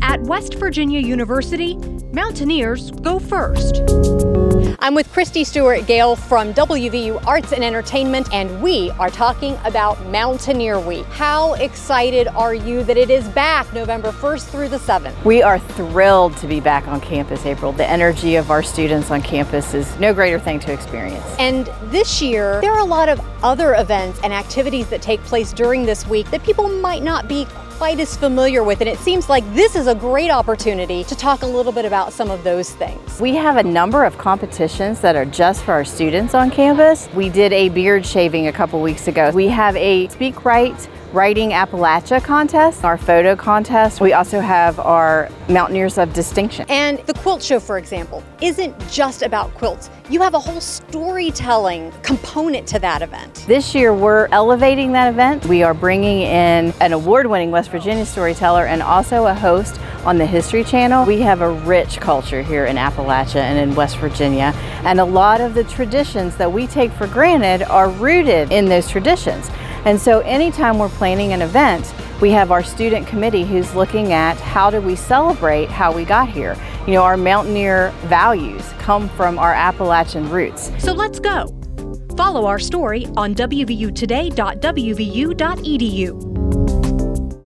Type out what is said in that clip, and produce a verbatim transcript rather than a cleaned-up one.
At West Virginia University, Mountaineers go first. I'm with Christy Stewart Gale from W V U Arts and Entertainment, and we are talking about Mountaineer Week. How excited are you that it is back November first through the seventh? We are thrilled to be back on campus, April. The energy of our students on campus is no greater thing to experience. And this year, there are a lot of other events and activities that take place during this week that people might not be quite as familiar with, and it seems like this is a great opportunity to talk a little bit about some of those things. We have a number of competitions that are just for our students on campus. We did a beard shaving a couple weeks ago. We have a Speak Right Writing Appalachia contest, our photo contest. We also have our Mountaineers of Distinction. And the quilt show, for example, isn't just about quilts. You have a whole storytelling component to that event. This year, we're elevating that event. We are bringing in an award-winning West Virginia storyteller and also a host on the History Channel. We have a rich culture here in Appalachia and in West Virginia, and a lot of the traditions that we take for granted are rooted in those traditions. And so anytime we're planning an event, we have our student committee who's looking at how do we celebrate how we got here. You know, our Mountaineer values come from our Appalachian roots. So let's go. Follow our story on W V U today dot W V U dot E D U.